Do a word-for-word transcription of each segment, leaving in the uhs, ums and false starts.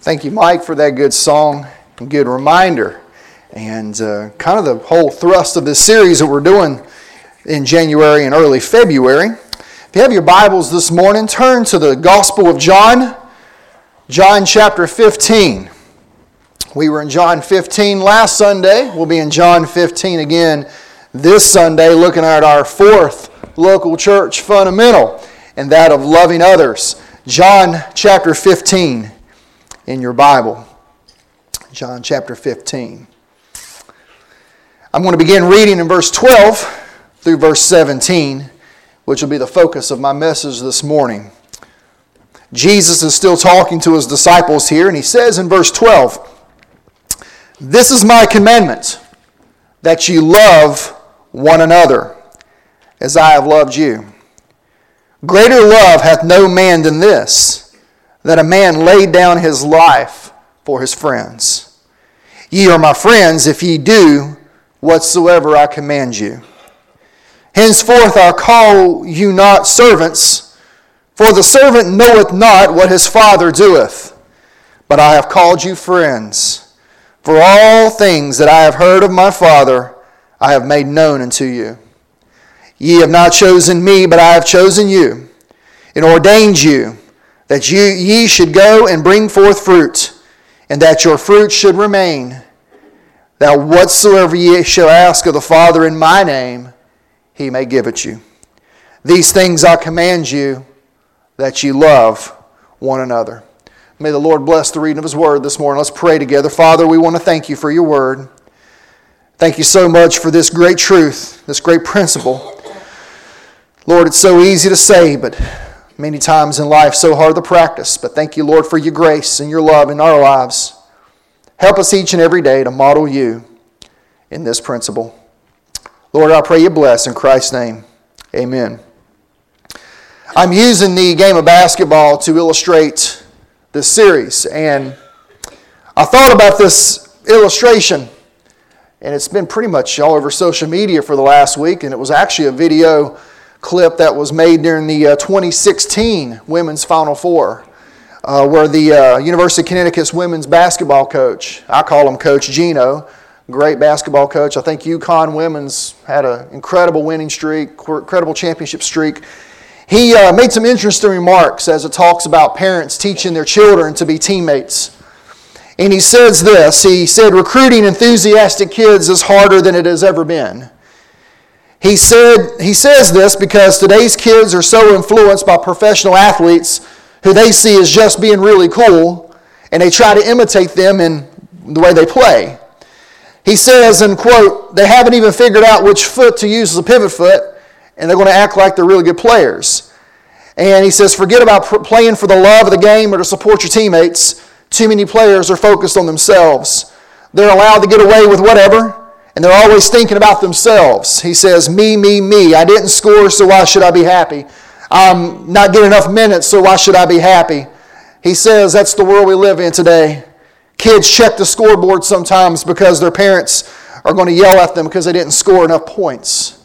Thank you, Mike, for that good song and good reminder. And uh, kind of the whole thrust of this series that we're doing in January and early February. If you have your Bibles this morning, turn to the Gospel of John, John chapter fifteen. We were in John fifteen last Sunday. We'll be in John fifteen again this Sunday, looking at our fourth local church fundamental, and that of loving others. John chapter fifteen in your Bible. John chapter fifteen. I'm going to begin reading in verse twelve through verse seventeen, which will be the focus of my message this morning. Jesus is still talking to his disciples here, and he says in verse twelve, "This is my commandment, that you love one another, as I have loved you. Greater love hath no man than this, that a man laid down his life for his friends. Ye are my friends, if ye do whatsoever I command you. Henceforth I call you not servants, for the servant knoweth not what his father doeth. But I have called you friends, for all things that I have heard of my Father I have made known unto you. Ye have not chosen me, but I have chosen you, and ordained you, that you, ye should go and bring forth fruit, and that your fruit should remain, that whatsoever ye shall ask of the Father in my name, he may give it you. These things I command you, that ye love one another." May the Lord bless the reading of his word this morning. Let's pray together. Father, we want to thank you for your word. Thank you so much for this great truth, this great principle. Lord, it's so easy to say, but many times in life so hard to practice. But thank you, Lord, for your grace and your love in our lives. Help us each and every day to model you in this principle. Lord, I pray you bless in Christ's name. Amen. I'm using the game of basketball to illustrate this series. And I thought about this illustration, and it's been pretty much all over social media for the last week. And it was actually a video clip that was made during the uh, twenty sixteen Women's Final Four, uh, where the uh, University of Connecticut's women's basketball coach, I call him Coach Gino, great basketball coach. I think UConn women's had an incredible winning streak, incredible championship streak. He uh, made some interesting remarks as it talks about parents teaching their children to be teammates. And he says this, he said, "Recruiting enthusiastic kids is harder than it has ever been." He said he says this because today's kids are so influenced by professional athletes who they see as just being really cool, and they try to imitate them in the way they play. He says, and quote, "They haven't even figured out which foot to use as a pivot foot, and they're going to act like they're really good players." And he says, "Forget about playing for the love of the game or to support your teammates. Too many players are focused on themselves. They're allowed to get away with whatever, and they're always thinking about themselves." He says, me, me, me. I didn't score, so why should I be happy? I'm not getting enough minutes, so why should I be happy? He says that's the world we live in today. Kids check the scoreboard sometimes because their parents are going to yell at them because they didn't score enough points.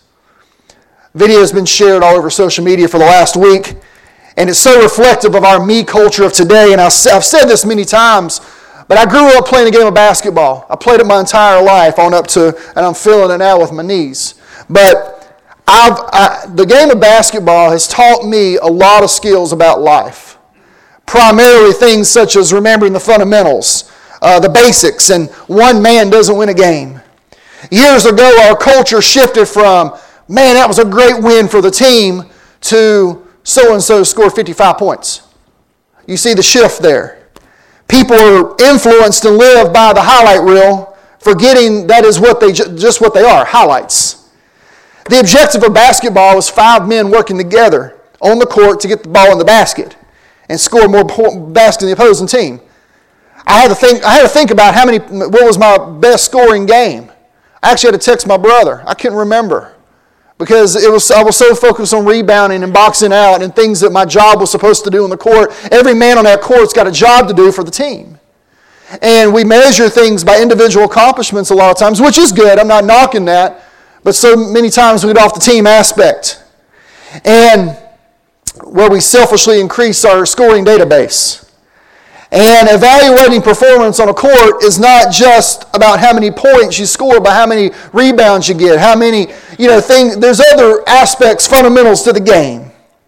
Video has been shared all over social media for the last week, and it's so reflective of our me culture of today. And I've said this many times, but I grew up playing a game of basketball. I played it my entire life on up to, and I'm feeling it now with my knees. But I've, I, the game of basketball has taught me a lot of skills about life. Primarily things such as remembering the fundamentals, uh, the basics, and one man doesn't win a game. Years ago, our culture shifted from, man, that was a great win for the team, to so-and-so scored fifty-five points. You see the shift there. People are influenced and live by the highlight reel, forgetting that is what they just what they are, highlights. The objective of basketball is five men working together on the court to get the ball in the basket and score more baskets than the opposing team. I had to think. I had to think about how many. What was my best scoring game? I actually had to text my brother. I couldn't remember because it was. I was so focused on rebounding and boxing out and things that my job was supposed to do on the court. Every man on that court's got a job to do for the team. And we measure things by individual accomplishments a lot of times, which is good. I'm not knocking that. But so many times we get off the team aspect. And where we selfishly increase our scoring database. And evaluating performance on a court is not just about how many points you score, but how many rebounds you get, how many, you know, things. There's other aspects, fundamentals to the game.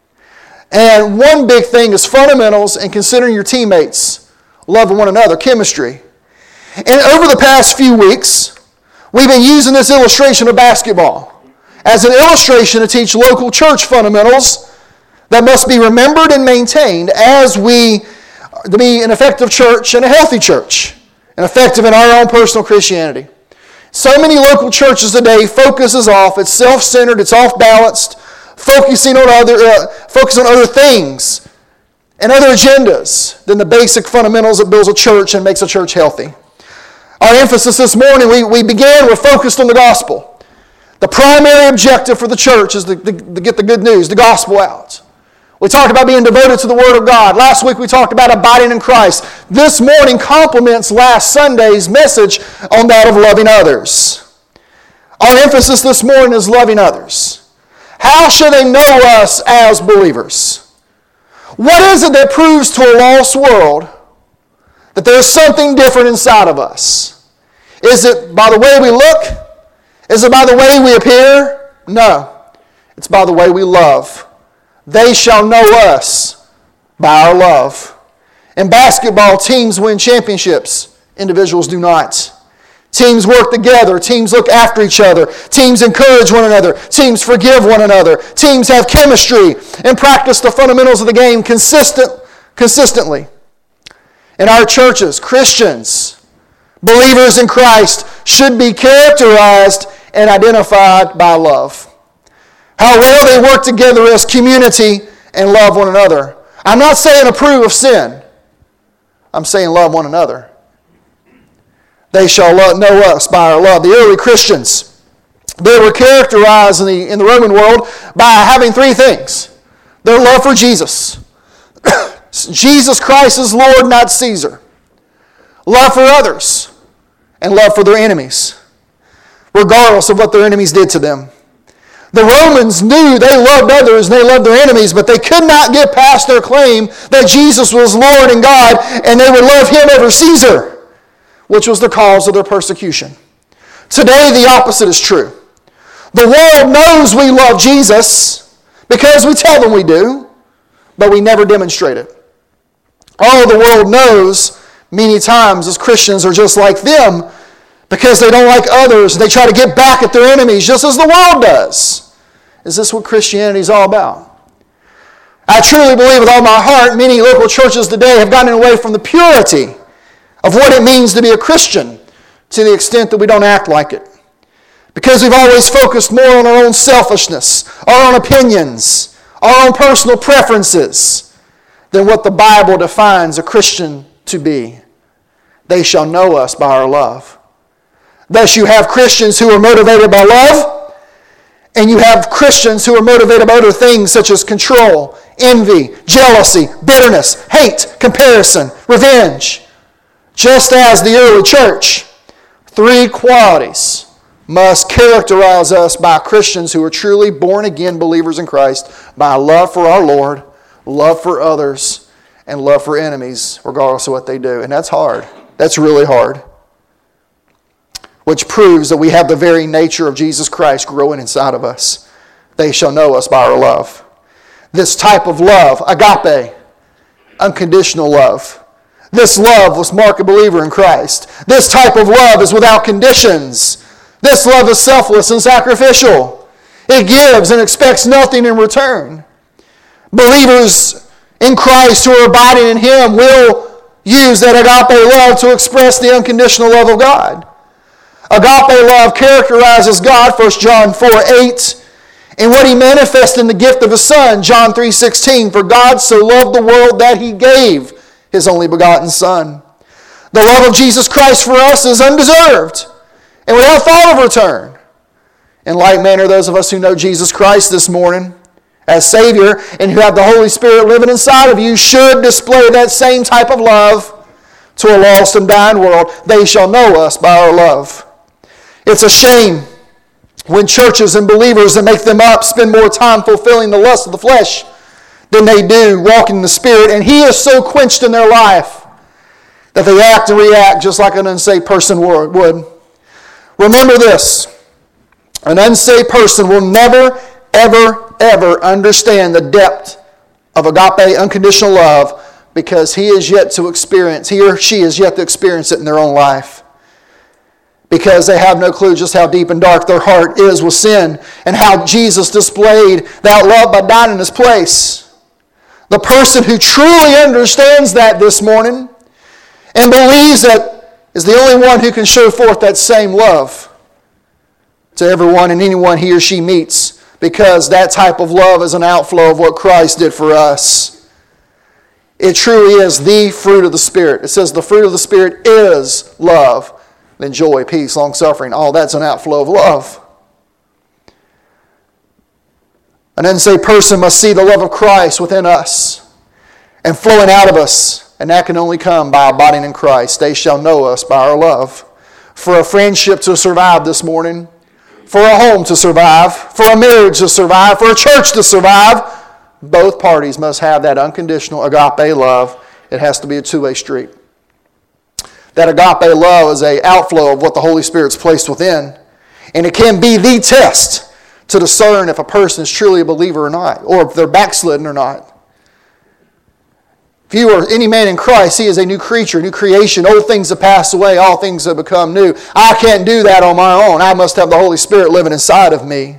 And one big thing is fundamentals and considering your teammates, loving one another, chemistry. And over the past few weeks, we've been using this illustration of basketball as an illustration to teach local church fundamentals that must be remembered and maintained as we to be an effective church and a healthy church, and effective in our own personal Christianity. So many local churches today focuses off, it's self-centered, it's off-balanced, focusing on other, uh, focus on other things and other agendas than the basic fundamentals that builds a church and makes a church healthy. Our emphasis this morning, we, we began, we're focused on the gospel. The primary objective for the church is to, to, to get the good news, the gospel out. We talked about being devoted to the Word of God. Last week we talked about abiding in Christ. This morning complements last Sunday's message on that of loving others. Our emphasis this morning is loving others. How should they know us as believers? What is it that proves to a lost world that there's something different inside of us? Is it by the way we look? Is it by the way we appear? No. It's by the way we love. They shall know us by our love. In basketball, teams win championships. Individuals do not. Teams work together. Teams look after each other. Teams encourage one another. Teams forgive one another. Teams have chemistry and practice the fundamentals of the game consistent, consistently. In our churches, Christians, believers in Christ, should be characterized and identified by love. How well they work together as community and love one another. I'm not saying approve of sin. I'm saying love one another. They shall love, know us by our love. The early Christians, they were characterized in the, in the Roman world by having three things. Their love for Jesus. Jesus Christ is Lord, not Caesar. Love for others. And love for their enemies, regardless of what their enemies did to them. The Romans knew they loved others and they loved their enemies, but they could not get past their claim that Jesus was Lord and God, and they would love Him over Caesar, which was the cause of their persecution. Today, the opposite is true. The world knows we love Jesus because we tell them we do, but we never demonstrate it. All the world knows many times as Christians are just like them because they don't like others. They try to get back at their enemies just as the world does. Is this what Christianity is all about? I truly believe with all my heart many local churches today have gotten away from the purity of what it means to be a Christian to the extent that we don't act like it. Because we've always focused more on our own selfishness, our own opinions, our own personal preferences than what the Bible defines a Christian to be. They shall know us by our love. Thus you have Christians who are motivated by love, and you have Christians who are motivated by other things such as control, envy, jealousy, bitterness, hate, comparison, revenge. Just as the early church, three qualities must characterize us by Christians who are truly born-again believers in Christ by love for our Lord, love for others, and love for enemies, regardless of what they do. And that's hard. That's really hard. Which proves that we have the very nature of Jesus Christ growing inside of us. They shall know us by our love. This type of love, agape, unconditional love. This love was mark a believer in Christ. This type of love is without conditions. This love is selfless and sacrificial. It gives and expects nothing in return. Believers in Christ who are abiding in Him will use that agape love to express the unconditional love of God. Agape love characterizes God, First John four eight, and what He manifests in the gift of His Son, John three sixteen. For God so loved the world that He gave His only begotten Son. The love of Jesus Christ for us is undeserved and without thought of return. In like manner, those of us who know Jesus Christ this morning as Savior and who have the Holy Spirit living inside of you should display that same type of love to a lost and dying world. They shall know us by our love. It's a shame when churches and believers that make them up spend more time fulfilling the lust of the flesh than they do walking in the Spirit, and He is so quenched in their life that they act and react just like an unsaved person would. Remember this. An unsaved person will never, ever, ever understand the depth of agape, unconditional love, because he is yet to experience, he or she is yet to experience it in their own life. Because they have no clue just how deep and dark their heart is with sin and how Jesus displayed that love by dying in his place. The person who truly understands that this morning and believes that is the only one who can show forth that same love to everyone and anyone he or she meets, because that type of love is an outflow of what Christ did for us. It truly is the fruit of the Spirit. It says the fruit of the Spirit is love, then joy, peace, long-suffering. All that's an outflow of love. An unsaved person must see the love of Christ within us and flowing out of us, and that can only come by abiding in Christ. They shall know us by our love. For a friendship to survive this morning, for a home to survive, for a marriage to survive, for a church to survive, both parties must have that unconditional agape love. It has to be a two-way street. That agape love is an outflow of what the Holy Spirit's placed within. And it can be the test to discern if a person is truly a believer or not, or if they're backslidden or not. If you are any man in Christ, he is a new creature, new creation. Old things have passed away, all things have become new. I can't do that on my own. I must have the Holy Spirit living inside of me.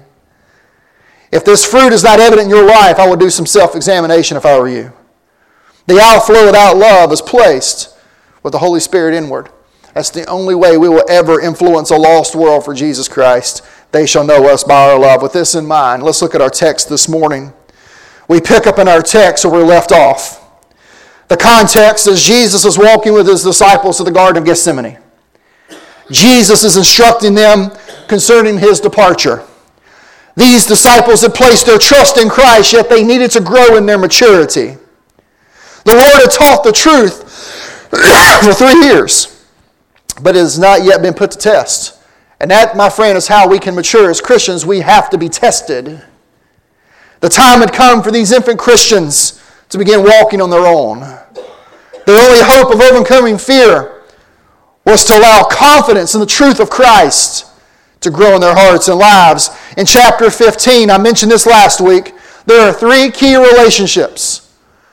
If this fruit is not evident in your life, I would do some self-examination if I were you. The outflow without love is placed with the Holy Spirit inward. That's the only way we will ever influence a lost world for Jesus Christ. They shall know us by our love. With this in mind, let's look at our text this morning. We pick up in our text where we left off. The context is Jesus is walking with his disciples to the Garden of Gethsemane. Jesus is instructing them concerning his departure. These disciples had placed their trust in Christ, yet they needed to grow in their maturity. The Lord had taught the truth for three years, but it has not yet been put to test. And that, my friend, is how we can mature as Christians. We have to be tested. The time had come for these infant Christians to begin walking on their own. Their only hope of overcoming fear was to allow confidence in the truth of Christ to grow in their hearts and lives. In chapter fifteen, I mentioned this last week, there are three key relationships.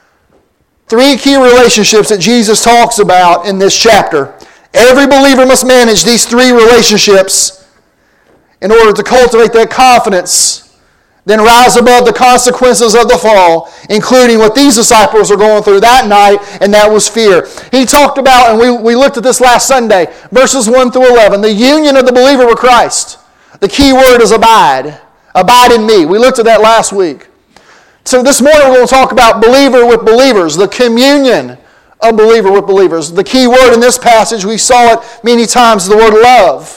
Three key relationships that Jesus talks about in this chapter. Every believer must manage these three relationships in order to cultivate that confidence, then rise above the consequences of the fall, including what these disciples are going through that night, and that was fear. He talked about, and we, we looked at this last Sunday, verses one through eleven, the union of the believer with Christ. The key word is abide. Abide in me. We looked at that last week. So this morning we're going to talk about believer with believers, the communion of believer with believers. The key word in this passage, we saw it many times, the word love.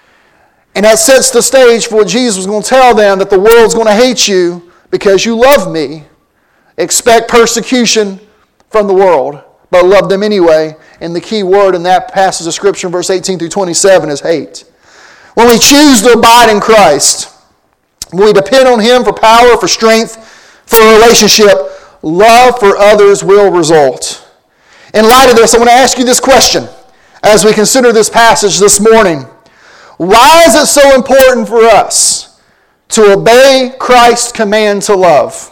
And that sets the stage for what Jesus was going to tell them, that the world's going to hate you because you love me. Expect persecution from the world, but love them anyway. And the key word in that passage of Scripture, verse eighteen through twenty-seven, is hate. When we choose to abide in Christ, when we depend on Him for power, for strength, for a relationship, love for others will result. In light of this, I want to ask you this question as we consider this passage this morning. Why is it so important for us to obey Christ's command to love?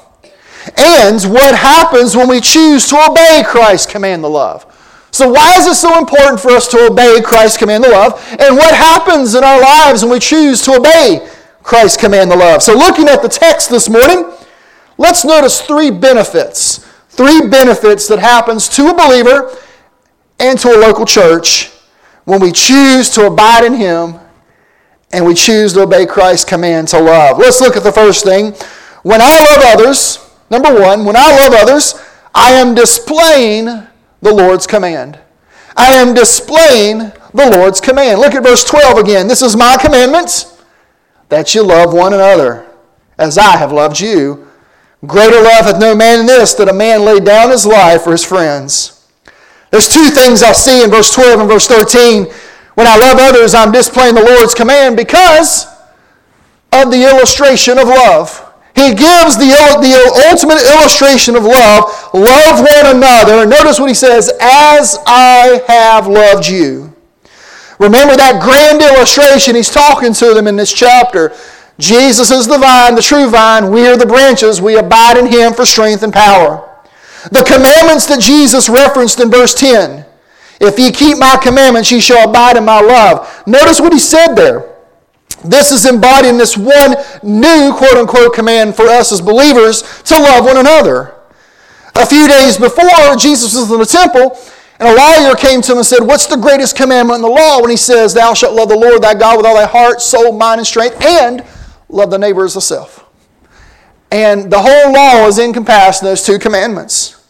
And what happens when we choose to obey Christ's command to love? So why is it so important for us to obey Christ's command to love? And what happens in our lives when we choose to obey Christ's command to love? So looking at the text this morning, let's notice three benefits. Three benefits that happens to a believer and to a local church when we choose to abide in Him and we choose to obey Christ's command to love. Let's look at the first thing. When I love others, number one, when I love others, I am displaying the Lord's command. I am displaying the Lord's command. Look at verse twelve again. This is my commandment, that you love one another as I have loved you. Greater love hath no man than this, that a man lay down his life for his friends. There's two things I see in verse twelve and verse thirteen. When I love others, I'm displaying the Lord's command because of the illustration of love. He gives the, the ultimate illustration of love. Love one another. And notice what he says, as I have loved you. Remember that grand illustration he's talking to them in this chapter. Jesus is the vine, the true vine. We are the branches. We abide in him for strength and power. The commandments that Jesus referenced in verse ten. If ye keep my commandments, ye shall abide in my love. Notice what he said there. This is embodying this one new quote-unquote command for us as believers to love one another. A few days before, Jesus was in the temple, and a lawyer came to him and said, what's the greatest commandment in the law? When he says, thou shalt love the Lord thy God with all thy heart, soul, mind, and strength, and love the neighbor as thyself. And the whole law is encompassed in those two commandments.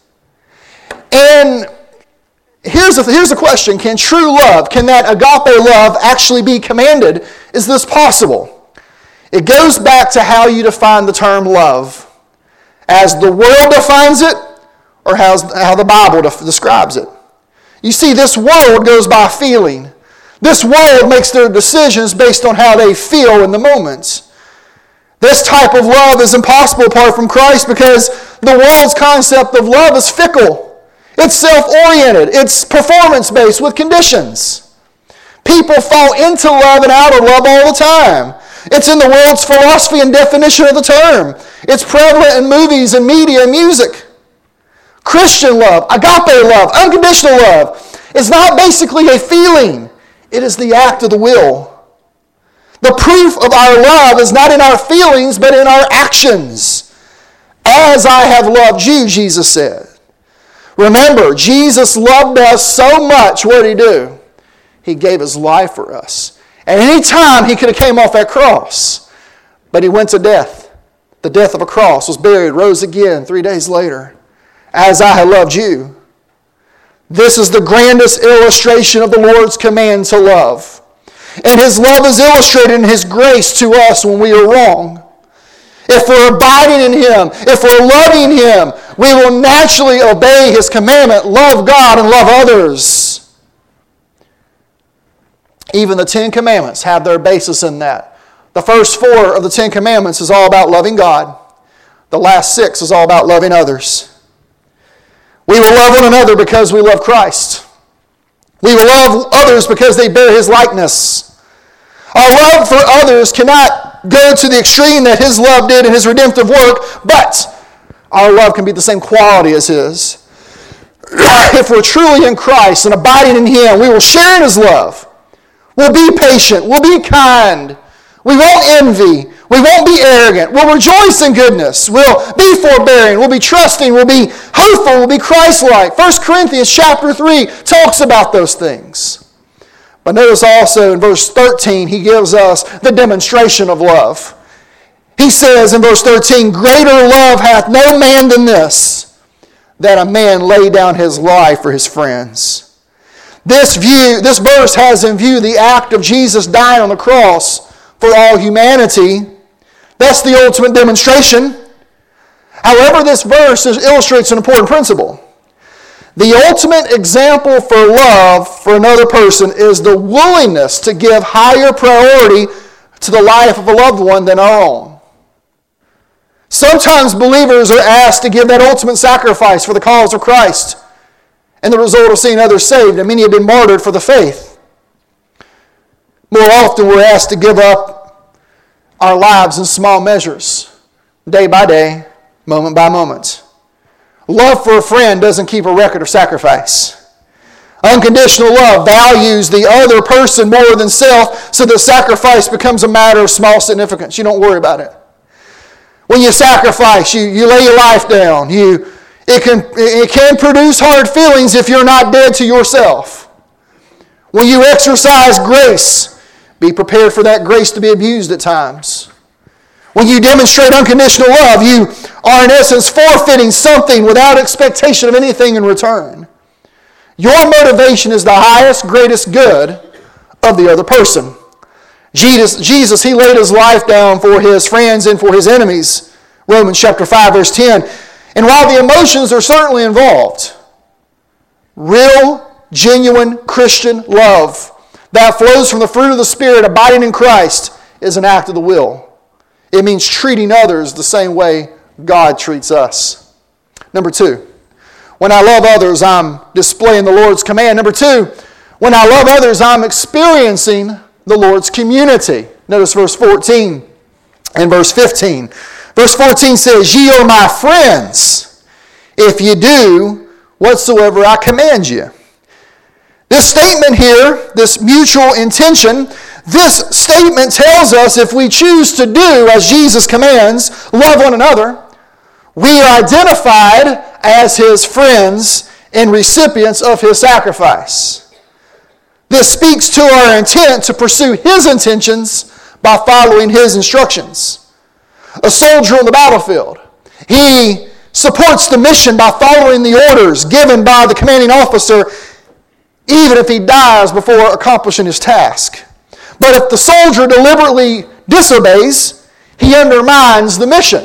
And here's the, here's the question. Can true love, can that agape love actually be commanded? Is this possible? It goes back to how you define the term love. As the world defines it, or how the Bible describes it. You see, this world goes by feeling. This world makes their decisions based on how they feel in the moment. This type of love is impossible apart from Christ because the world's concept of love is fickle. It's self-oriented. It's performance-based with conditions. People fall into love and out of love all the time. It's in the world's philosophy and definition of the term. It's prevalent in movies and media and music. Christian love, agape love, unconditional love is not basically a feeling. It is the act of the will. The proof of our love is not in our feelings, but in our actions. As I have loved you, Jesus said. Remember, Jesus loved us so much, what did he do? He gave his life for us. At any time, he could have came off that cross. But he went to death. The death of a cross, was buried, rose again three days later. As I have loved you. This is the grandest illustration of the Lord's command to love. And his love is illustrated in his grace to us when we are wrong. If we're abiding in him, if we're loving him, we will naturally obey his commandment, love God and love others. Even the Ten Commandments have their basis in that. The first four of the Ten Commandments is all about loving God. The last six is all about loving others. We will love one another because we love Christ. We will love others because they bear his likeness. Our love for others cannot go to the extreme that his love did in his redemptive work, but our love can be the same quality as his. If we're truly in Christ and abiding in him, we will share in his love. We'll be patient. We'll be kind. We won't envy. We won't be arrogant. We'll rejoice in goodness. We'll be forbearing. We'll be trusting. We'll be hopeful. We'll be Christ-like. First Corinthians chapter three talks about those things. But notice also in verse thirteen, he gives us the demonstration of love. He says in verse thirteen, greater love hath no man than this, that a man lay down his life for his friends. This view, this verse has in view the act of Jesus dying on the cross for all humanity. That's the ultimate demonstration. However, this verse illustrates an important principle. The ultimate example for love for another person is the willingness to give higher priority to the life of a loved one than our own. Sometimes believers are asked to give that ultimate sacrifice for the cause of Christ and the result of seeing others saved, and many have been martyred for the faith. More often we're asked to give up our lives in small measures, day by day, moment by moment. Love for a friend doesn't keep a record of sacrifice. Unconditional love values the other person more than self, so that sacrifice becomes a matter of small significance. You don't worry about it. When you sacrifice, you, you lay your life down. You, it, can, it can produce hard feelings if you're not dead to yourself. When you exercise grace, be prepared for that grace to be abused at times. When you demonstrate unconditional love, you are in essence forfeiting something without expectation of anything in return. Your motivation is the highest, greatest good of the other person. Jesus, Jesus, he laid his life down for his friends and for his enemies. Romans chapter five, verse ten. And while the emotions are certainly involved, real, genuine Christian love that flows from the fruit of the Spirit abiding in Christ is an act of the will. It means treating others the same way God treats us. Number two, when I love others, I'm displaying the Lord's command. Number two, when I love others, I'm experiencing the Lord's community. Notice verse fourteen and verse fifteen. Verse fourteen says, "Ye are my friends, if ye do whatsoever I command you." This statement here, this mutual intention, this statement tells us if we choose to do as Jesus commands, love one another, we are identified as His friends and recipients of His sacrifice. This speaks to our intent to pursue His intentions by following His instructions. A soldier on the battlefield, he supports the mission by following the orders given by the commanding officer, even if he dies before accomplishing his task. But if the soldier deliberately disobeys, he undermines the mission.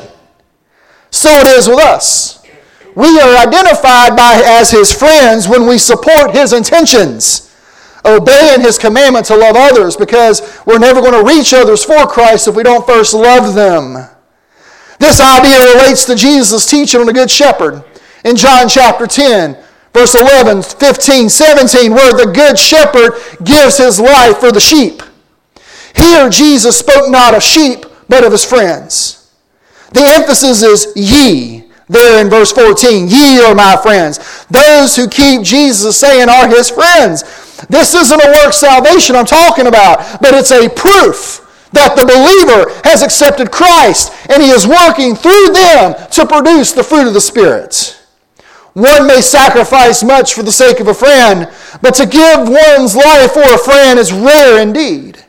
So it is with us. We are identified by as His friends when we support His intentions, obeying His commandment to love others, because we're never going to reach others for Christ if we don't first love them. This idea relates to Jesus' teaching on the Good Shepherd in John chapter ten, verse eleven, fifteen, seventeen, where the Good Shepherd gives His life for the sheep. Here Jesus spoke not of sheep, but of His friends. The emphasis is ye, there in verse fourteen. Ye are my friends. Those who keep Jesus saying are His friends. This isn't a work salvation I'm talking about, but it's a proof that the believer has accepted Christ and he is working through them to produce the fruit of the Spirit. One may sacrifice much for the sake of a friend, but to give one's life for a friend is rare indeed.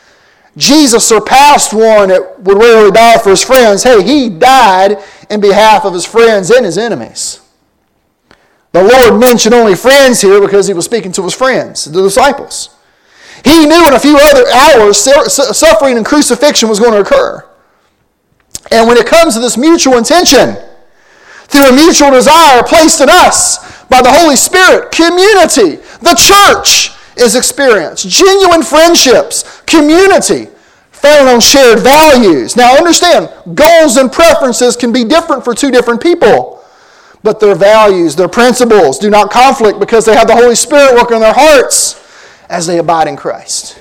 Jesus surpassed one that would rarely die for his friends. Hey, He died in behalf of His friends and His enemies. The Lord mentioned only friends here because He was speaking to His friends, the disciples. He knew in a few other hours suffering and crucifixion was going to occur. And when it comes to this mutual intention, through a mutual desire placed in us by the Holy Spirit, community, the church is experienced. Genuine friendships, community, founded on shared values. Now understand, goals and preferences can be different for two different people, but their values, their principles do not conflict because they have the Holy Spirit working in their hearts as they abide in Christ.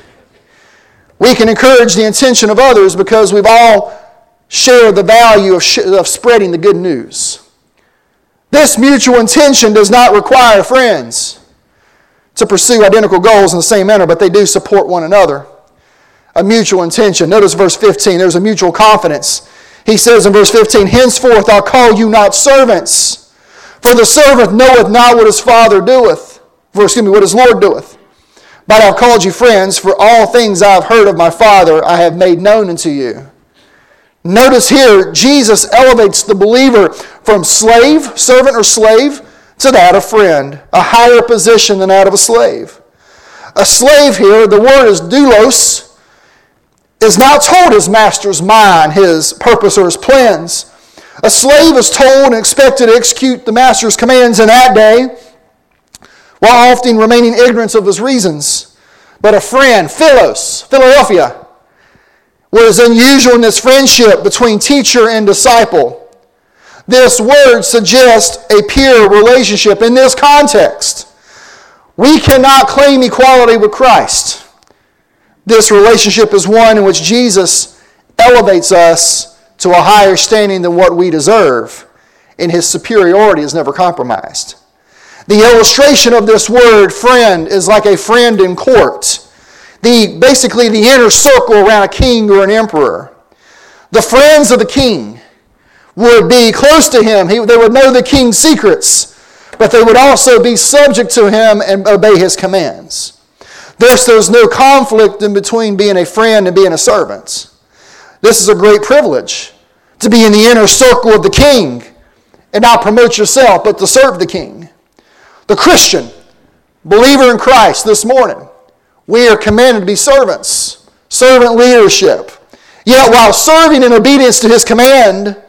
We can encourage the intention of others because we've all shared the value of, sh- of spreading the good news. This mutual intention does not require friends to pursue identical goals in the same manner, but they do support one another. A mutual intention. Notice verse fifteen. There's a mutual confidence. He says in verse fifteen, "Henceforth I'll call you not servants, for the servant knoweth not what his father doeth, for excuse me, what his Lord doeth. But I've called you friends, for all things I have heard of my Father I have made known unto you." Notice here, Jesus elevates the believer from slave, servant or slave, to that of friend, a higher position than that of a slave. A slave here, the word is doulos, is not told his master's mind, his purpose, or his plans. A slave is told and expected to execute the master's commands in that day, while often remaining ignorant of his reasons. But a friend, philos, Philadelphia, what is unusual in this friendship between teacher and disciple. This word suggests a peer relationship in this context. We cannot claim equality with Christ. This relationship is one in which Jesus elevates us to a higher standing than what we deserve, and His superiority is never compromised. The illustration of this word, friend, is like a friend in court. The, basically, the inner circle around a king or an emperor. The friends of the king would be close to him. He, they would know the king's secrets, but they would also be subject to him and obey his commands. Thus, there's no conflict in between being a friend and being a servant. This is a great privilege, to be in the inner circle of the king and not promote yourself, but to serve the king. The Christian, believer in Christ this morning, we are commanded to be servants, servant leadership. Yet while serving in obedience to His command,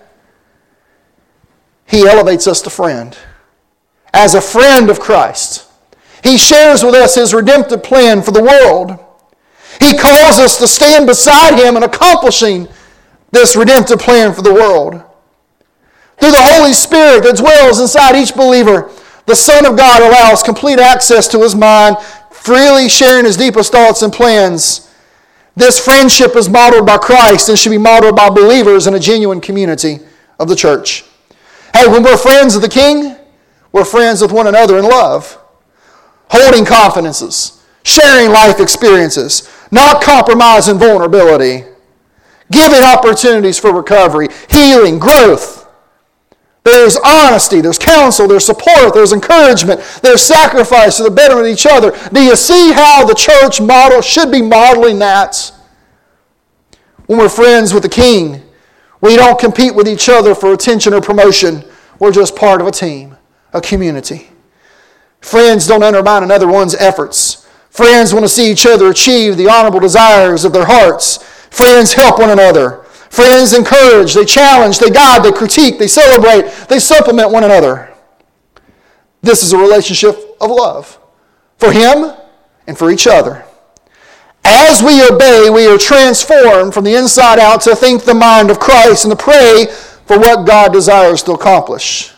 He elevates us to friend. As a friend of Christ, He shares with us His redemptive plan for the world. He calls us to stand beside Him in accomplishing this redemptive plan for the world. Through the Holy Spirit that dwells inside each believer, the Son of God allows complete access to his mind, freely sharing his deepest thoughts and plans. This friendship is modeled by Christ and should be modeled by believers in a genuine community of the church. Hey, when we're friends of the King, we're friends with one another in love, holding confidences, sharing life experiences, not compromising vulnerability, giving opportunities for recovery, healing, growth. There's honesty, there's counsel, there's support, there's encouragement, there's sacrifice for the betterment of each other. Do you see how the church model should be modeling that? When we're friends with the King, we don't compete with each other for attention or promotion. We're just part of a team, a community. Friends don't undermine another one's efforts. Friends want to see each other achieve the honorable desires of their hearts. Friends help one another. Friends encourage, they challenge, they guide, they critique, they celebrate, they supplement one another. This is a relationship of love for him and for each other. As we obey, we are transformed from the inside out to think the mind of Christ and to pray for what God desires to accomplish.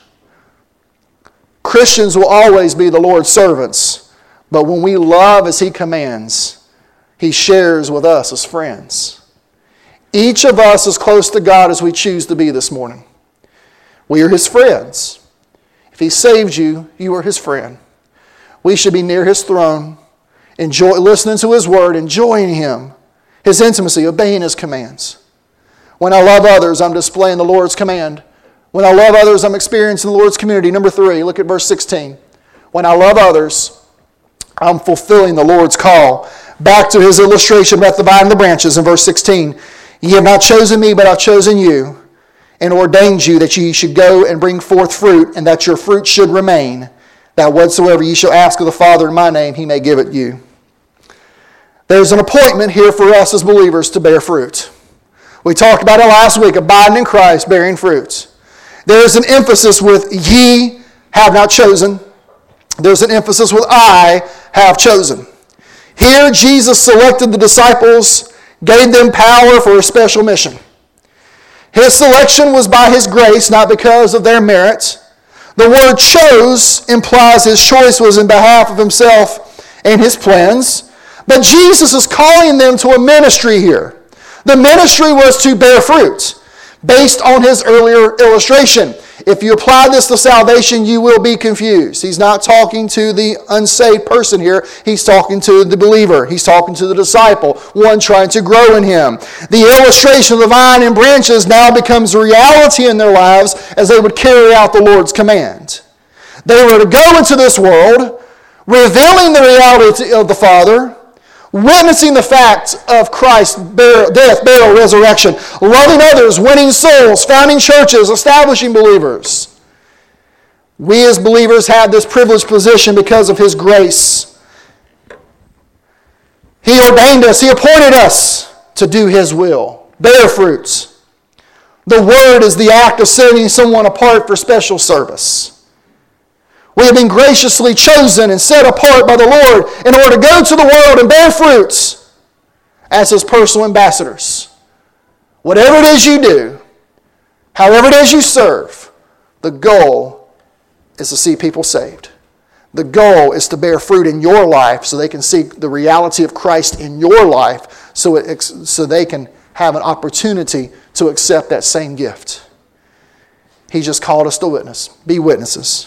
Christians will always be the Lord's servants, but when we love as he commands, he shares with us as friends. Each of us is close to God as we choose to be this morning. We are his friends. If he saved you, you are his friend. We should be near his throne, enjoy listening to his word, enjoying him, his intimacy, obeying his commands. When I love others, I'm displaying the Lord's command. When I love others, I'm experiencing the Lord's community. Number three, look at verse sixteen. When I love others, I'm fulfilling the Lord's call. Back to his illustration about the vine and the branches in verse sixteen. Ye have not chosen me, but I've chosen you, and ordained you that ye should go and bring forth fruit, and that your fruit should remain, that whatsoever ye shall ask of the Father in my name, he may give it you. There's an appointment here for us as believers to bear fruit. We talked about it last week, abiding in Christ, bearing fruit. There's an emphasis with ye have not chosen. There's an emphasis with I have chosen. Here Jesus selected the disciples, gave them power for a special mission. His selection was by his grace, not because of their merit. The word chose implies his choice was in behalf of himself and his plans. But Jesus is calling them to a ministry here. The ministry was to bear fruit, based on his earlier illustration. If you apply this to salvation, you will be confused. He's not talking to the unsaved person here. He's talking to the believer. He's talking to the disciple, one trying to grow in him. The illustration of the vine and branches now becomes a reality in their lives as they would carry out the Lord's command. They were to go into this world, revealing the reality of the Father, witnessing the fact of Christ's death, burial, resurrection, loving others, winning souls, founding churches, establishing believers. We as believers have this privileged position because of his grace. He ordained us, he appointed us to do his will, bear fruits. The word is the act of setting someone apart for special service. We have been graciously chosen and set apart by the Lord in order to go to the world and bear fruits as his personal ambassadors. Whatever it is you do, however it is you serve, the goal is to see people saved. The goal is to bear fruit in your life so they can see the reality of Christ in your life so, it, so they can have an opportunity to accept that same gift. He just called us to witness. Be witnesses.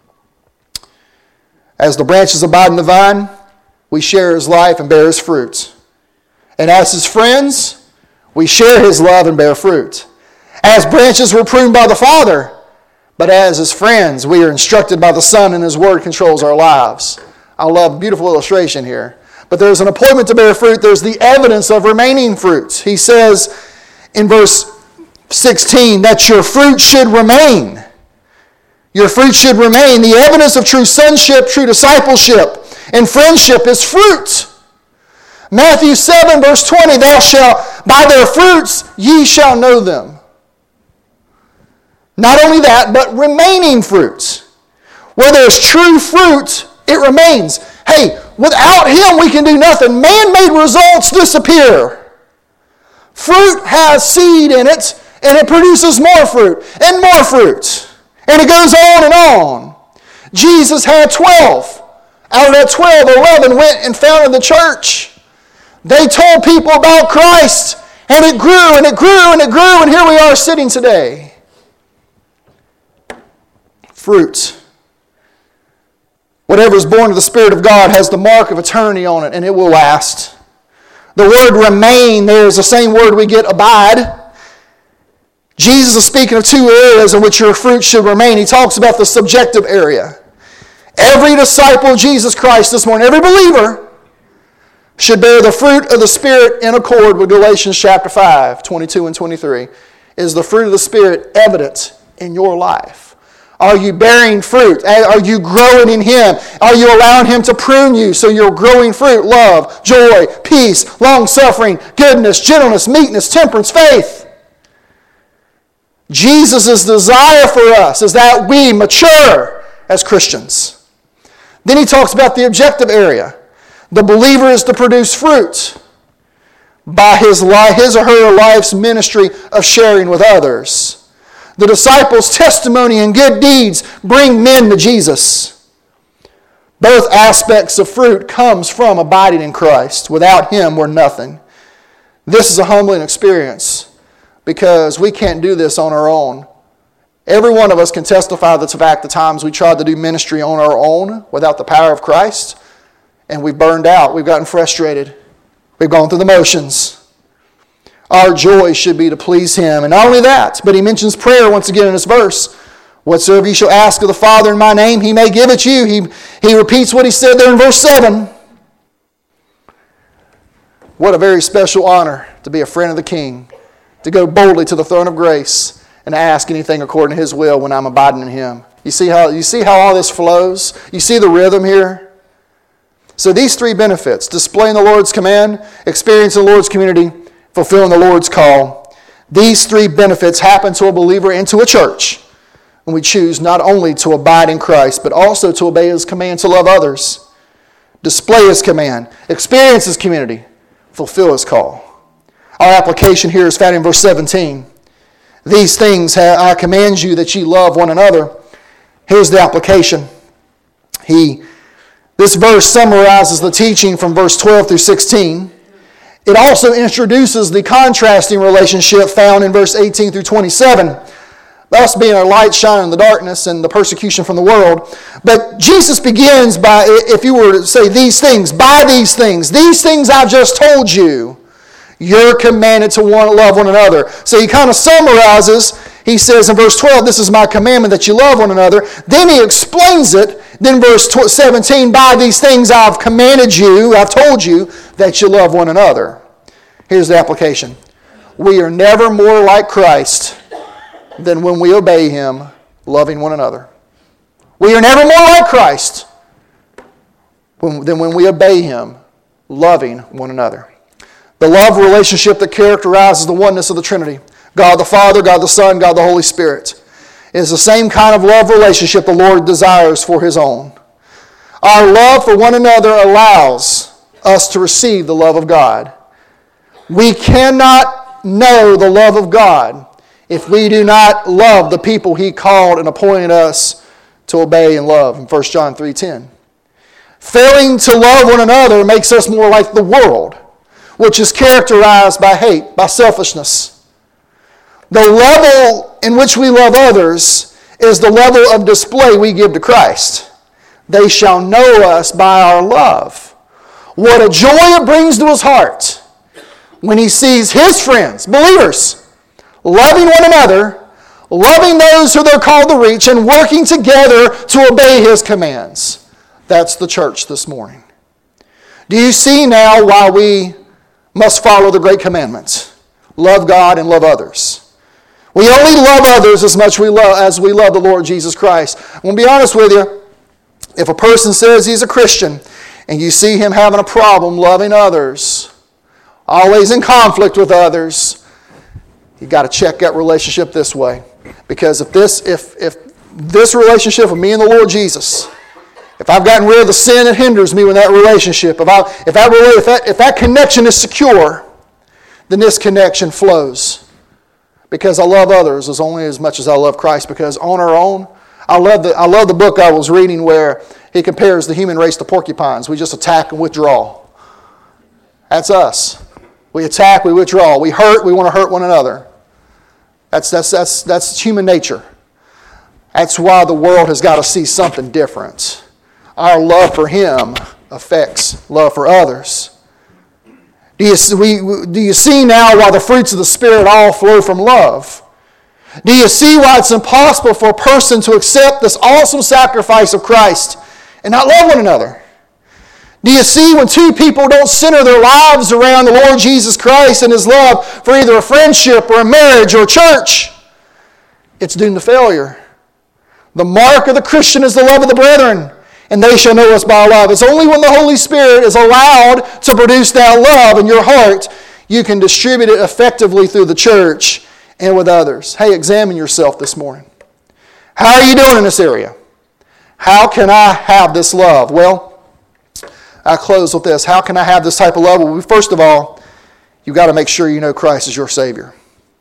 As the branches abide in the vine, we share his life and bear his fruit. And as his friends, we share his love and bear fruit. As branches we're pruned by the Father, but as his friends, we are instructed by the Son and his word controls our lives. I love a beautiful illustration here. But there's an appointment to bear fruit. There's the evidence of remaining fruit. He says in verse sixteen that your fruit should remain. Your fruit should remain. The evidence of true sonship, true discipleship, and friendship is fruit. Matthew seven, verse twenty, thou shalt, by their fruits ye shall know them. Not only that, but remaining fruit. Where there's true fruit, it remains. Hey, without him we can do nothing. Man-made results disappear. Fruit has seed in it, and it produces more fruit and more fruit. And it goes on and on. Jesus had twelve. Out of that twelve, eleven went and founded the church. They told people about Christ, and it grew and it grew and it grew, and here we are sitting today. Fruit. Whatever is born of the Spirit of God has the mark of eternity on it, and it will last. The word remain there is the same word we get abide. Jesus is speaking of two areas in which your fruit should remain. He talks about the subjective area. Every disciple of Jesus Christ this morning, every believer, should bear the fruit of the Spirit in accord with Galatians chapter five, twenty-two and twenty-three. Is the fruit of the Spirit evident in your life? Are you bearing fruit? Are you growing in Him? Are you allowing Him to prune you so you're growing fruit? Love, joy, peace, long-suffering, goodness, gentleness, meekness, temperance, faith. Jesus' desire for us is that we mature as Christians. Then he talks about the objective area. The believer is to produce fruit by his, life, his or her life's ministry of sharing with others. The disciples' testimony and good deeds bring men to Jesus. Both aspects of fruit comes from abiding in Christ. Without Him, we're nothing. This is a humbling experience because we can't do this on our own. Every one of us can testify to the fact the times we tried to do ministry on our own without the power of Christ, and we've burned out. We've gotten frustrated. We've gone through the motions. Our joy should be to please Him. And not only that, but he mentions prayer once again in this verse. Whatsoever you shall ask of the Father in my name, He may give it you. He, he repeats what He said there in verse seven. What a very special honor to be a friend of the King, to go boldly to the throne of grace and to ask anything according to His will when I'm abiding in Him. You see how, you see how all this flows? You see the rhythm here? So these three benefits, displaying the Lord's command, experiencing the Lord's community, fulfilling the Lord's call, these three benefits happen to a believer and to a church when we choose not only to abide in Christ, but also to obey His command to love others, display His command, experience His community, fulfill His call. Our application here is found in verse seventeen. These things I command you that ye love one another. Here's the application. He, this verse summarizes the teaching from verse twelve through sixteen. It also introduces the contrasting relationship found in verse eighteen through twenty-seven. Thus being a light shining in the darkness and the persecution from the world. But Jesus begins by, if you were to say these things, by these things, these things I've just told you, you're commanded to one, love one another. So he kind of summarizes. He says in verse twelve, this is my commandment that you love one another. Then he explains it. Then verse seventeen, by these things I've commanded you, I've told you that you love one another. Here's the application. We are never more like Christ than when we obey Him, loving one another. We are never more like Christ than when we obey Him, loving one another. The love relationship that characterizes the oneness of the Trinity, God the Father, God the Son, God the Holy Spirit, is the same kind of love relationship the Lord desires for His own. Our love for one another allows us to receive the love of God. We cannot know the love of God if we do not love the people He called and appointed us to obey and love in First John three ten. Failing to love one another makes us more like the world, which is characterized by hate, by selfishness. The level in which we love others is the level of display we give to Christ. They shall know us by our love. What a joy it brings to His heart when He sees His friends, believers, loving one another, loving those who they're called to reach, and working together to obey His commands. That's the church this morning. Do you see now why we must follow the great commandments? Love God and love others. We only love others as much we love, as we love the Lord Jesus Christ. I'm going to be honest with you. If a person says he's a Christian and you see him having a problem loving others, always in conflict with others, you've got to check that relationship this way. Because if this, if, if this relationship with me and the Lord Jesus, if I've gotten rid of the sin that hinders me with that relationship, if, I, if, that, if, that, if that connection is secure, then this connection flows. Because I love others as only as much as I love Christ. Because on our own, I love the, I love the book I was reading where he compares the human race to porcupines. We just attack and withdraw. That's us. We attack, we withdraw. We hurt, we want to hurt one another. That's, that's, that's, that's human nature. That's why the world has got to see something different. Our love for him affects love for others. Do you, we, do you see now why the fruits of the Spirit all flow from love? Do you see why it's impossible for a person to accept this awesome sacrifice of Christ and not love one another? Do you see when two people don't center their lives around the Lord Jesus Christ and his love for either a friendship or a marriage or a church, it's doomed to failure? The mark of the Christian is the love of the brethren, and they shall know us by our love. It's only when the Holy Spirit is allowed to produce that love in your heart, you can distribute it effectively through the church and with others. Hey, examine yourself this morning. How are you doing in this area? How can I have this love? Well, I close with this. How can I have this type of love? Well, first of all, you've got to make sure you know Christ is your Savior.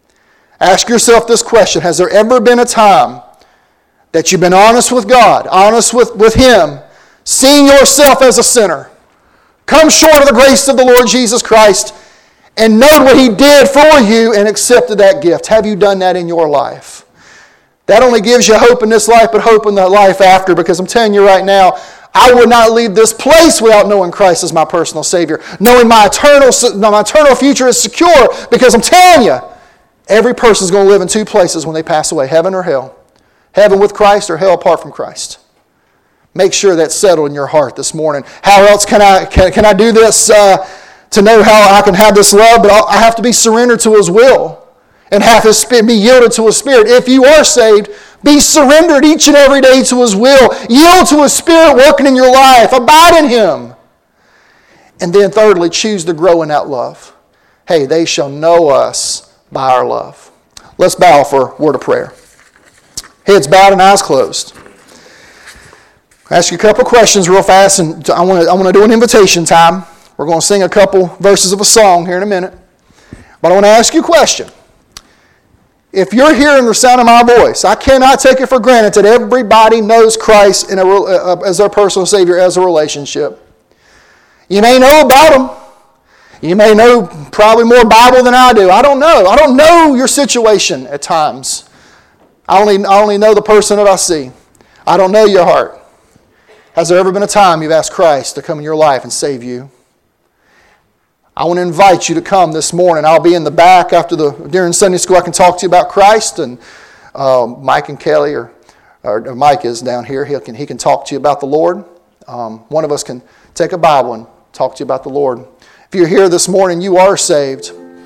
Ask yourself this question. Has there ever been a time that you've been honest with God, honest with, with him, seeing yourself as a sinner, come short of the grace of the Lord Jesus Christ, and know what he did for you and accepted that gift? Have you done that in your life? That only gives you hope in this life, but hope in the life after, because I'm telling you right now, I would not leave this place without knowing Christ as my personal Savior, knowing my eternal, my eternal future is secure, because I'm telling you, every person is going to live in two places when they pass away, heaven or hell. Heaven with Christ or hell apart from Christ. Make sure that's settled in your heart this morning. How else can I can, can I do this uh, to know how I can have this love? But I have to be surrendered to his will and have his spirit, be yielded to his Spirit. If you are saved, be surrendered each and every day to his will. Yield to his Spirit working in your life. Abide in him. And then thirdly, choose to grow in that love. Hey, they shall know us by our love. Let's bow for a word of prayer. Heads bowed and eyes closed. I'll ask you a couple questions real fast, and I want to I want to do an invitation time. We're going to sing a couple verses of a song here in a minute. But I want to ask you a question. If you're hearing the sound of my voice, I cannot take it for granted that everybody knows Christ in a, uh, as their personal Savior, as a relationship. You may know about him. You may know probably more Bible than I do. I don't know. I don't know your situation at times. I only, I only know the person that I see. I don't know your heart. Has there ever been a time you've asked Christ to come in your life and save you? I want to invite you to come this morning. I'll be in the back after the during Sunday school. I can talk to you about Christ, and uh, Mike and Kelly, or, or Mike is down here. He can he can talk to you about the Lord. Um, one of us can take a Bible and talk to you about the Lord. If you're here this morning, you are saved,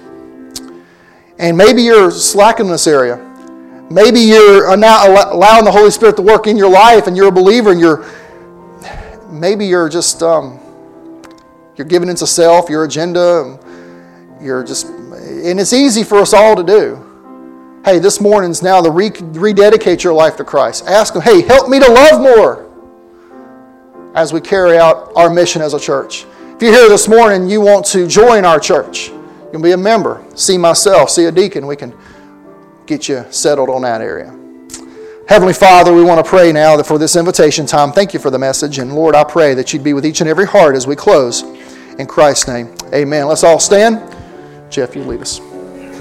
and maybe you're slacking in this area. Maybe you're now allowing the Holy Spirit to work in your life, and you're a believer, and you're maybe you're just. Um, You're giving into self, your agenda. You're just, and it's easy for us all to do. Hey, this morning's now to re- rededicate your life to Christ. Ask Him, hey, help me to love more as we carry out our mission as a church. If you're here this morning and you want to join our church, you can be a member, see myself, see a deacon, we can get you settled on that area. Heavenly Father, we want to pray now that for this invitation time, thank you for the message. And Lord, I pray that you'd be with each and every heart as we close. In Christ's name, amen. Let's all stand. Jeff, you lead us.